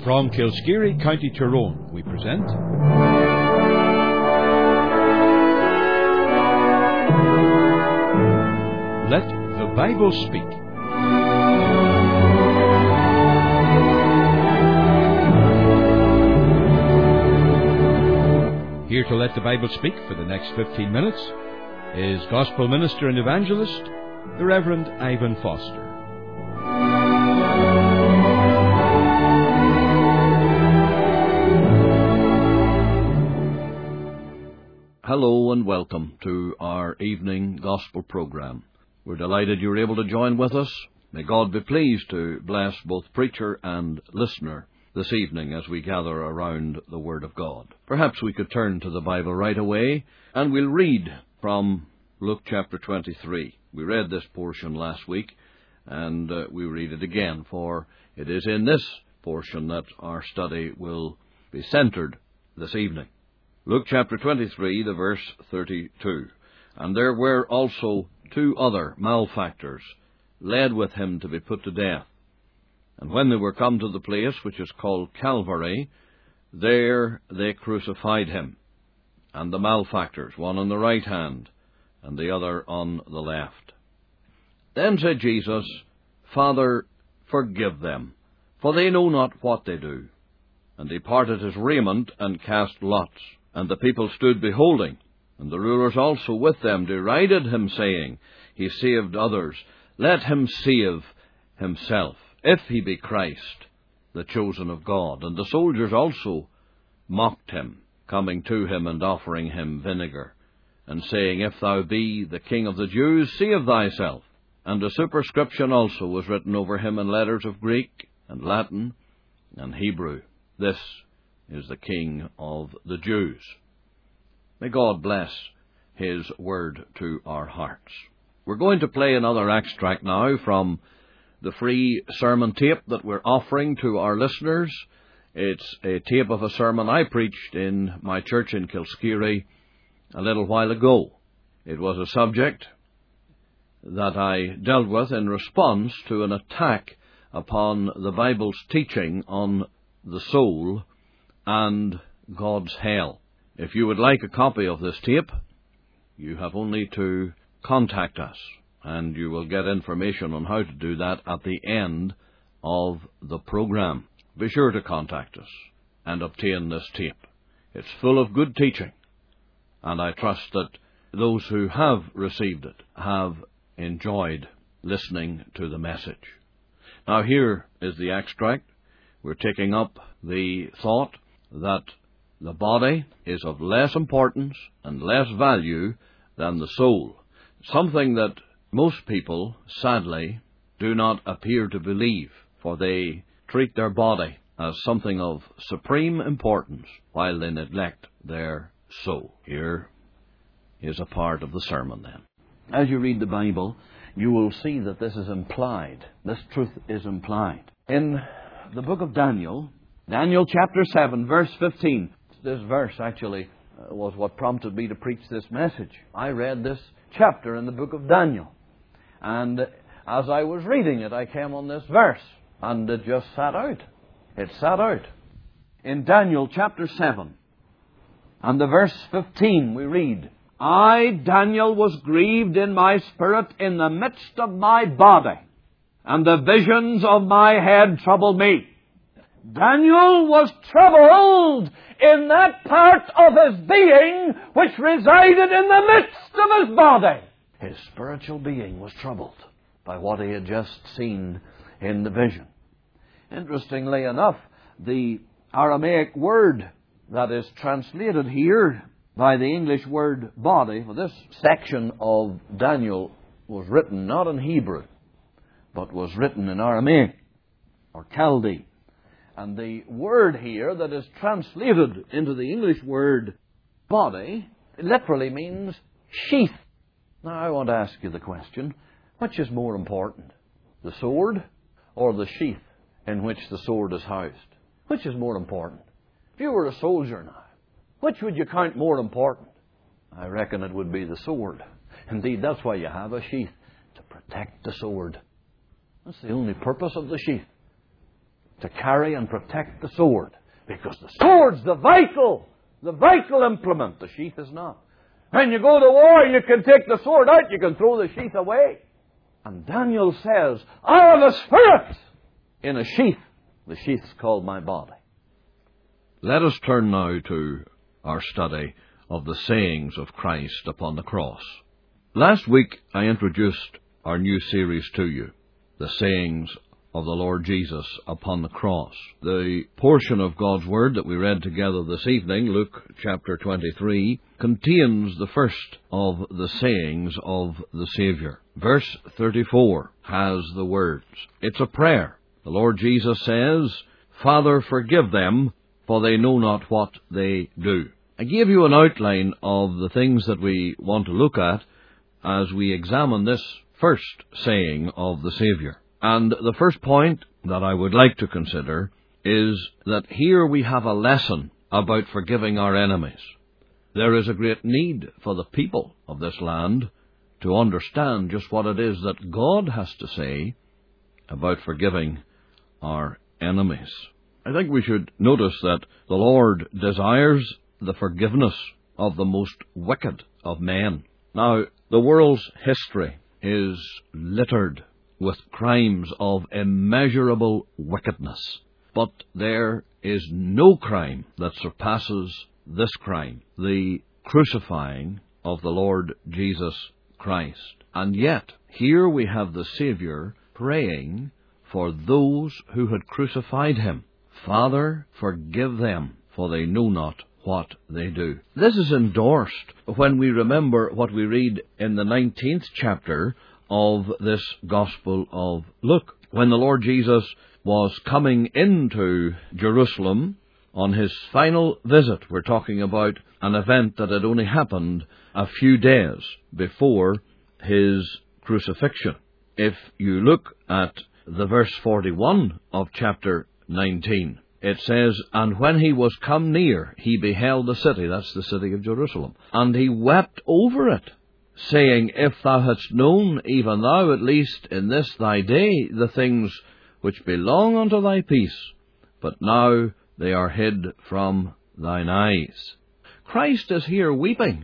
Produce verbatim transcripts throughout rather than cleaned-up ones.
From Kilskeary, County Tyrone, we present Let the Bible Speak. Here to let the Bible speak for the next fifteen minutes is Gospel Minister and Evangelist, the Reverend Ivan Foster. Hello and welcome to our evening gospel program. We're delighted you're able to join with us. May God be pleased to bless both preacher and listener this evening as we gather around the Word of God. Perhaps we could turn to the Bible right away, and we'll read from Luke chapter twenty-three. We read this portion last week, and uh, we read it again, for it is in this portion that our study will be centered this evening. Luke chapter twenty-three, the verse thirty-two. And there were also two other malefactors led with him to be put to death. And when they were come to the place which is called Calvary, there they crucified him, and the malefactors, one on the right hand, and the other on the left. Then said Jesus, Father, forgive them, for they know not what they do. And he parted his raiment, and cast lots. And the people stood beholding, and the rulers also with them derided him, saying, He saved others, let him save himself, if he be Christ, the chosen of God. And the soldiers also mocked him, coming to him and offering him vinegar, and saying, If thou be the King of the Jews, save thyself. And a superscription also was written over him in letters of Greek, and Latin, and Hebrew. This is the King of the Jews. May God bless His word to our hearts. We're going to play another extract now from the free sermon tape that we're offering to our listeners. It's a tape of a sermon I preached in my church in Kilskeary a little while ago. It was a subject that I dealt with in response to an attack upon the Bible's teaching on the soul and God's hell. If you would like a copy of this tape, you have only to contact us, and you will get information on how to do that at the end of the program. Be sure to contact us and obtain this tape. It's full of good teaching, and I trust that those who have received it have enjoyed listening to the message. Now here is the extract. We're taking up the thought that the body is of less importance and less value than the soul. Something that most people, sadly, do not appear to believe, for they treat their body as something of supreme importance while they neglect their soul. Here is a part of the sermon then. As you read the Bible, you will see that this is implied. This truth is implied. In the book of Daniel, Daniel chapter seven, verse fifteen. This verse actually uh, was what prompted me to preach this message. I read this chapter in the book of Daniel, and as I was reading it, I came on this verse, and it just sat out. It sat out. In Daniel chapter seven, and the verse fifteen, we read, I, Daniel, was grieved in my spirit in the midst of my body, and the visions of my head troubled me. Daniel was troubled in that part of his being which resided in the midst of his body. His spiritual being was troubled by what he had just seen in the vision. Interestingly enough, the Aramaic word that is translated here by the English word body, for this section of Daniel was written not in Hebrew, but was written in Aramaic or Chaldee. And the word here that is translated into the English word body literally means sheath. Now I want to ask you the question, which is more important, the sword or the sheath in which the sword is housed? Which is more important? If you were a soldier now, which would you count more important? I reckon it would be the sword. Indeed, that's why you have a sheath, to protect the sword. That's the only purpose of the sheath. to carry and protect the sword. Because the sword's the vital, the vital implement. The sheath is not. When you go to war, you can take the sword out, you can throw the sheath away. And Daniel says, I have a spirit in a sheath. The sheath's called my body. Let us turn now to our study of the sayings of Christ upon the cross. Last week I introduced our new series to you, the sayings of the Lord Jesus upon the cross. The portion of God's Word that we read together this evening, Luke chapter twenty-three, contains the first of the sayings of the Saviour. Verse thirty-four has the words. It's a prayer. The Lord Jesus says, Father, forgive them, for they know not what they do. I gave you an outline of the things that we want to look at as we examine this first saying of the Saviour. And the first point that I would like to consider is that here we have a lesson about forgiving our enemies. There is a great need for the people of this land to understand just what it is that God has to say about forgiving our enemies. I think we should notice that the Lord desires the forgiveness of the most wicked of men. Now, the world's history is littered with crimes of immeasurable wickedness. But there is no crime that surpasses this crime, the crucifying of the Lord Jesus Christ. And yet, here we have the Saviour praying for those who had crucified him. Father, forgive them, for they know not what they do. This is endorsed when we remember what we read in the nineteenth chapter of this Gospel of Luke. When the Lord Jesus was coming into Jerusalem on his final visit, we're talking about an event that had only happened a few days before his crucifixion. If you look at the verse forty-one of chapter nineteen, it says, And when he was come near, he beheld the city, that's the city of Jerusalem, and he wept over it, saying, If thou hadst known, even thou at least in this thy day, the things which belong unto thy peace, but now they are hid from thine eyes. Christ is here weeping,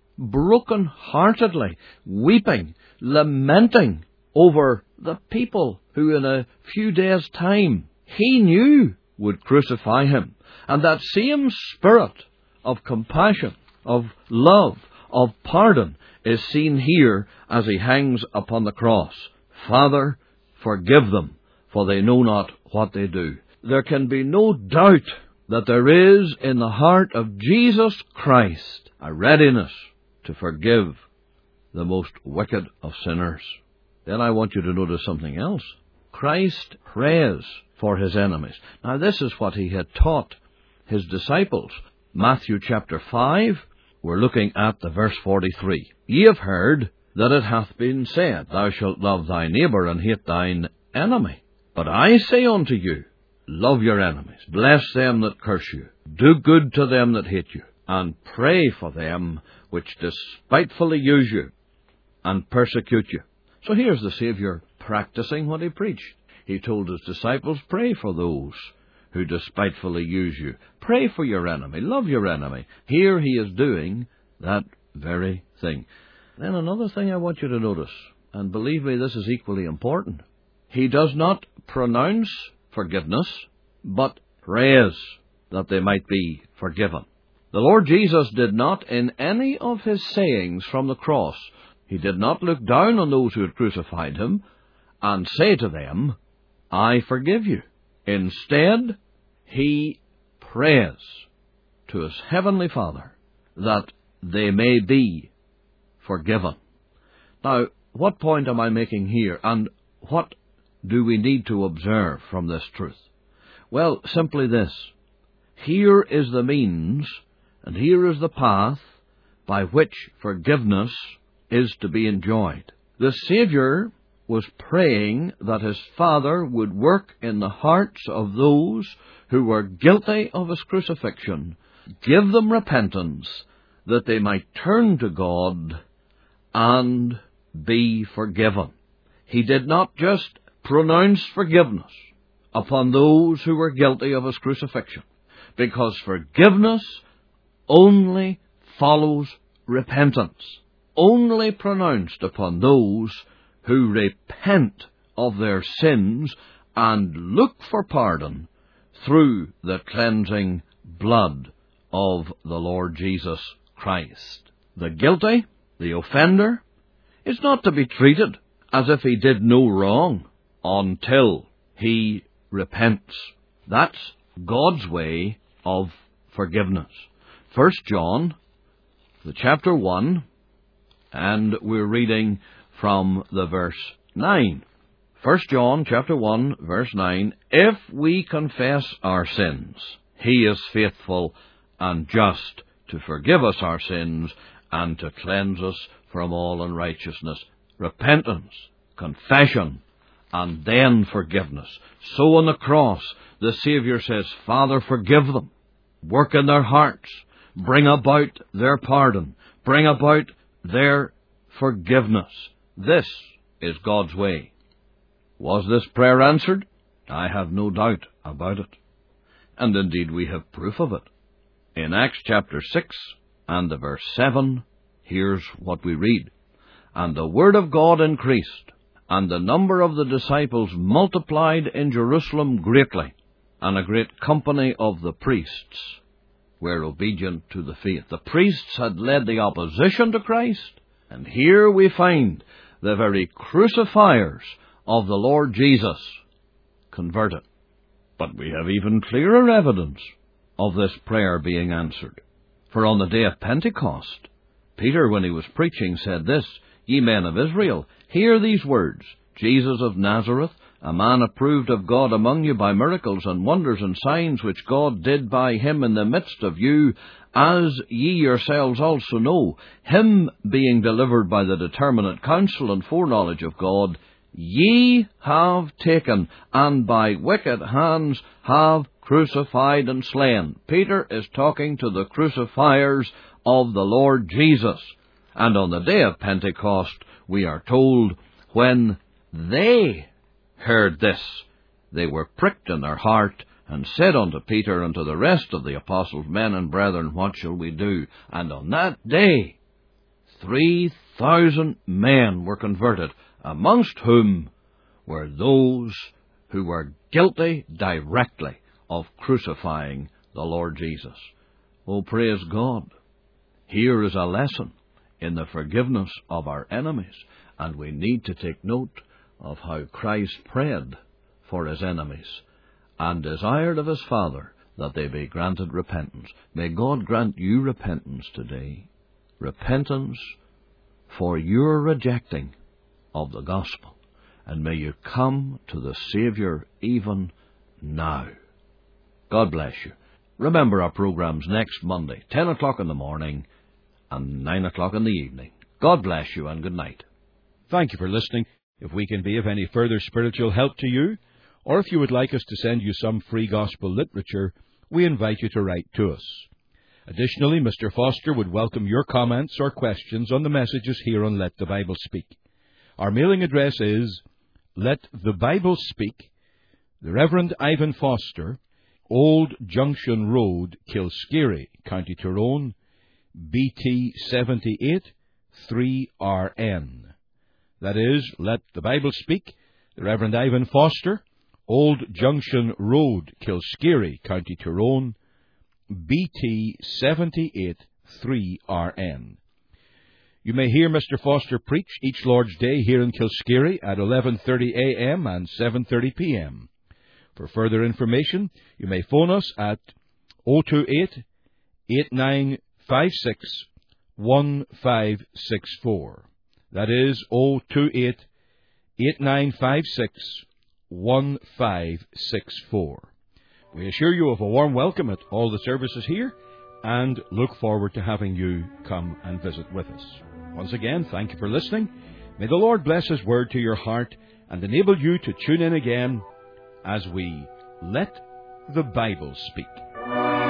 broken-heartedly, weeping, lamenting over the people who in a few days' time he knew would crucify him. And that same spirit of compassion, of love, of pardon is seen here as he hangs upon the cross. Father, forgive them, for they know not what they do. There can be no doubt that there is in the heart of Jesus Christ a readiness to forgive the most wicked of sinners. Then I want you to notice something else. Christ prays for his enemies. Now this is what he had taught his disciples. Matthew chapter five, we're looking at the verse forty-three. Ye have heard that it hath been said, Thou shalt love thy neighbour and hate thine enemy. But I say unto you, love your enemies, bless them that curse you, do good to them that hate you, and pray for them which despitefully use you and persecute you. So here's the Saviour practicing what he preached. He told his disciples, pray for those who despitefully use you. Pray for your enemy. Love your enemy. Here he is doing that very thing. Then another thing I want you to notice, and believe me, this is equally important. He does not pronounce forgiveness, but prays that they might be forgiven. The Lord Jesus did not, in any of his sayings from the cross, he did not look down on those who had crucified him and say to them, I forgive you. Instead, he prays to his heavenly Father that they may be forgiven. Now, what point am I making here, and what do we need to observe from this truth? Well, simply this. Here is the means, and here is the path by which forgiveness is to be enjoyed. The Saviour was praying that his Father would work in the hearts of those who were guilty of his crucifixion, give them repentance, that they might turn to God and be forgiven. He did not just pronounce forgiveness upon those who were guilty of his crucifixion, because forgiveness only follows repentance, only pronounced upon those who repent of their sins and look for pardon through the cleansing blood of the Lord Jesus Christ. The guilty, the offender, is not to be treated as if he did no wrong until he repents. That's God's way of forgiveness. First John, the chapter one, and we're reading from the verse nine. First John chapter one, verse nine, if we confess our sins, he is faithful and just to forgive us our sins and to cleanse us from all unrighteousness. Repentance, confession, and then forgiveness. So on the cross, the Saviour says, Father, forgive them. Work in their hearts. Bring about their pardon. Bring about their forgiveness. This is God's way. Was this prayer answered? I have no doubt about it. And indeed we have proof of it. In Acts chapter six and the verse seven, here's what we read. And the word of God increased, and the number of the disciples multiplied in Jerusalem greatly, and a great company of the priests were obedient to the faith. The priests had led the opposition to Christ, and here we find the very crucifiers of the Lord Jesus converted. But we have even clearer evidence of this prayer being answered. For on the day of Pentecost, Peter, when he was preaching, said this, Ye men of Israel, hear these words, Jesus of Nazareth, a man approved of God among you by miracles and wonders and signs which God did by him in the midst of you, as ye yourselves also know, him being delivered by the determinate counsel and foreknowledge of God, ye have taken, and by wicked hands have crucified and slain. Peter is talking to the crucifiers of the Lord Jesus. And on the day of Pentecost, we are told, when they heard this, they were pricked in their heart, and said unto Peter and to the rest of the apostles, Men and brethren, what shall we do? And on that day, three thousand men were converted, amongst whom were those who were guilty directly of crucifying the Lord Jesus. Oh, praise God. Here is a lesson in the forgiveness of our enemies, and we need to take note of how Christ prayed for his enemies and desired of his Father that they be granted repentance. May God grant you repentance today. Repentance for your rejecting of the gospel. And may you come to the Saviour even now. God bless you. Remember our programs next Monday, ten o'clock in the morning and nine o'clock in the evening. God bless you and good night. Thank you for listening. If we can be of any further spiritual help to you, or if you would like us to send you some free gospel literature, we invite you to write to us. Additionally, Mister Foster would welcome your comments or questions on the messages here on Let the Bible Speak. Our mailing address is Let the Bible Speak, the Reverend Ivan Foster, Old Junction Road, Kilskeary, County Tyrone, B T seventy-eight three R N. That is, Let the Bible Speak, the Reverend Ivan Foster, Old Junction Road, Kilskeary, County Tyrone, B T seventy-eight three R N. You may hear Mister Foster preach each Lord's Day here in Kilskeary at eleven thirty a m and seven thirty p m For further information, you may phone us at oh two eight, eight nine five six, one five six four. That is oh two eight, eight nine five six, one five six four. We assure you of a warm welcome at all the services here and look forward to having you come and visit with us. Once again, thank you for listening. May the Lord bless His word to your heart and enable you to tune in again as we Let the Bible Speak.